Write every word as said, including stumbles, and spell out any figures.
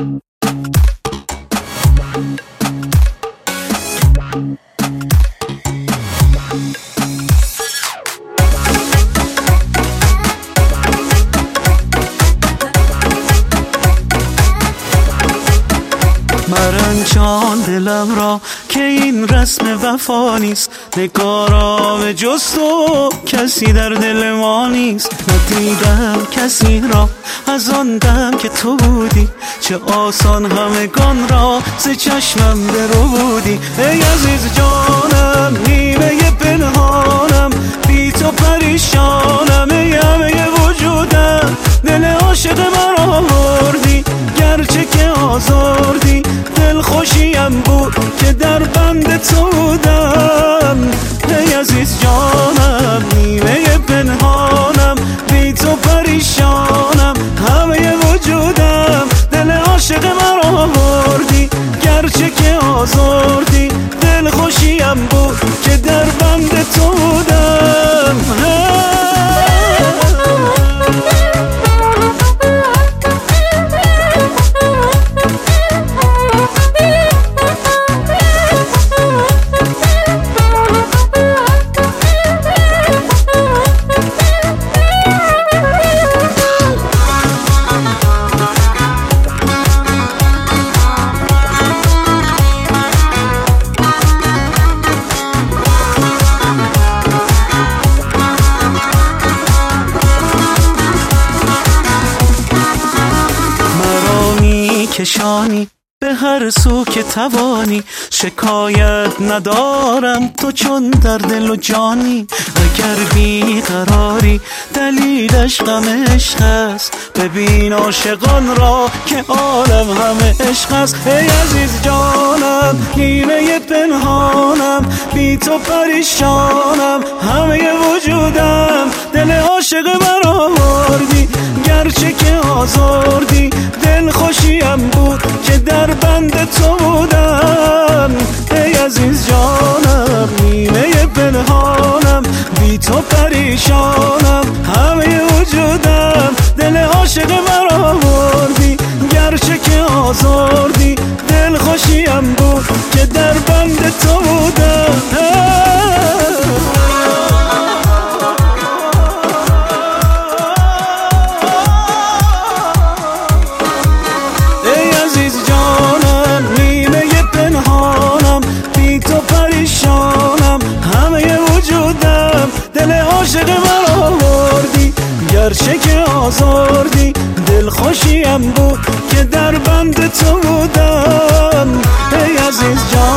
مرنجان دلم را که این رسم وفا نیست، نگارا به جز تو کسی در دل ما نیست. ندیدم کسی را از آن دم که تو بودی، چه آسان همگان را ز چشمم برو بودی. ای عزیز جانم نیمه پنهانم، بی تو پریشانم، ای همه وجودم دل عاشق مرا بردی. گرچه که آزردی دل خوشیم بود که در بند تو بودم. ای عزیز جانم نیمه پنهانم، بی تو پریشانم، همه وجودم دل عاشق مرا بردی. گرچه که آزردی دل خوشیم بود که در بند تو بودم. کشانی به هر سو که توانی، شکایت ندارم تو چون در دل و جانی. اگر بیقراری دلیلش غم عشق است، ببین عاشقان را که عالم همه عشق است. ای عزیز جانم نیمه پنهانم، بی تو پریشانم، همه وجودم دل عاشق مرا بردی. گرچه که آزردی دل خوشیم بود که در بند تو بودم. ای عزیز جانم نیمه پنهانم، بی تو پریشانم، همه وجودم دل عاشق مرا بردی. گرچه که آزردی دل خوشیم بود که در بند تو بودم. عاشق مرا بردی. گرچه که آزردی دل خوشیم بود که در بند تو بودم. ای عزیز جان